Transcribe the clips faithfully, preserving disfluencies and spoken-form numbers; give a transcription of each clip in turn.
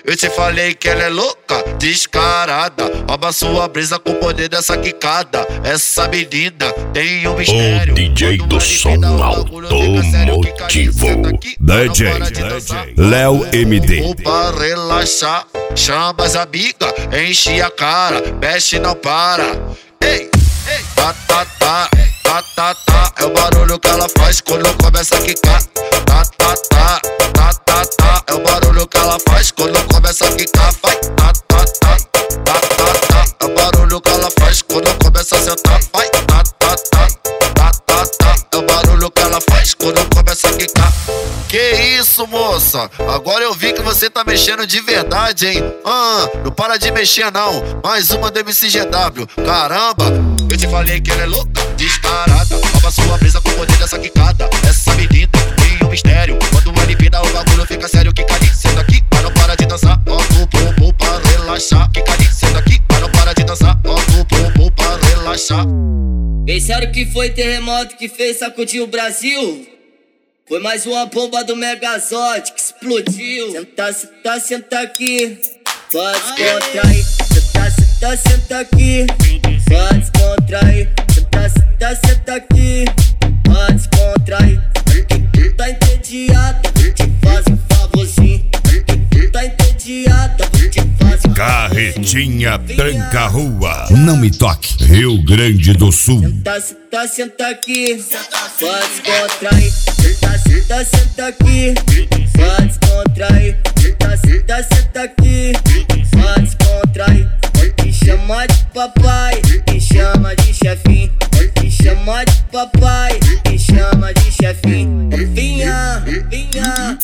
Eu te falei que ela é louca, descarada. Rouba sua brisa com o poder dessa quicada. Essa menina tem um mistério. O D J do som automotivo. D J Léo M D. Pra relaxar, chama as amigas, enche a cara, mexe não para. Ei, ei, tá, tá, tá, tá, tá, tá. É o barulho que ela faz quando começa a quicar. Tá, tá, tá, tá, tá, tá. É o barulho que ela faz quando começa a quicar. Vai, tá, tá, tá, tá, tá, tá. É o barulho que ela faz quando começa a sentar. Vai, tá, tá, tá, tá, tá, tá. É o barulho que ela faz quando começa a quicar. Que isso, moça? Agora eu vi que você tá mexendo de verdade, hein? Ah, não para de mexer não. Mais uma do M C G W. Caramba, eu te falei que ela é louca, descarada. Rouba sua brisa com o poder dessa quicada. Essa menina tem um mistério. Quando ela empina o bagulho fica sério. Que carinho, senta aqui, mas não para de dançar. Ó, o bumbum pra relaxar. Que carinho, senta aqui, mas não para de dançar. Ó, o bumbum pra relaxar. Pensaram que foi terremoto que fez sacudir o Brasil? Foi mais uma bomba do Megazord que explodiu. Senta, senta, senta aqui, pode descontrair. Senta, senta, senta aqui, pode descontrair. Senta, senta, senta aqui, pode descontrair. Tá entediada, vou te fazer um favorzinho. Tá entediada, vou te fazer um Carretinha Tranca Rua. Não me toque. Rio Grande do Sul. Senta, senta, senta aqui, pode descontrair. Senta, senta, senta aqui, pode descontrair. Senta, senta, senta aqui, pode descontrair. Me chama de papai, me chama de chefinho. Me chama de papai, me chama de chefinho. Vinha, vinha.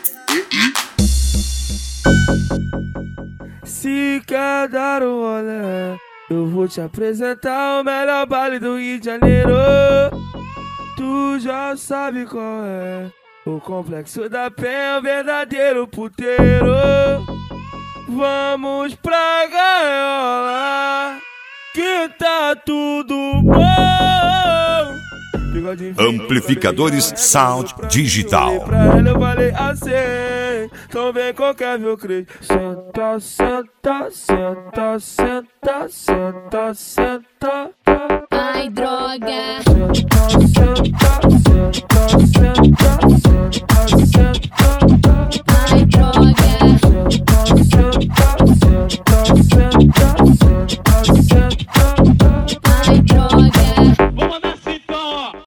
Se quer dar um rolê, eu vou te apresentar o melhor baile do Rio de Janeiro. Tu já sabe qual é. O Complexo da Penha é o verdadeiro puteiro. Vamos pra gaiola, que tá tudo bom. Amplificadores Sound Digital. Pra ela eu falei assim, então vem qualquer meu crente. Senta, senta, senta, senta, senta, senta. Ai, droga. Senta, senta.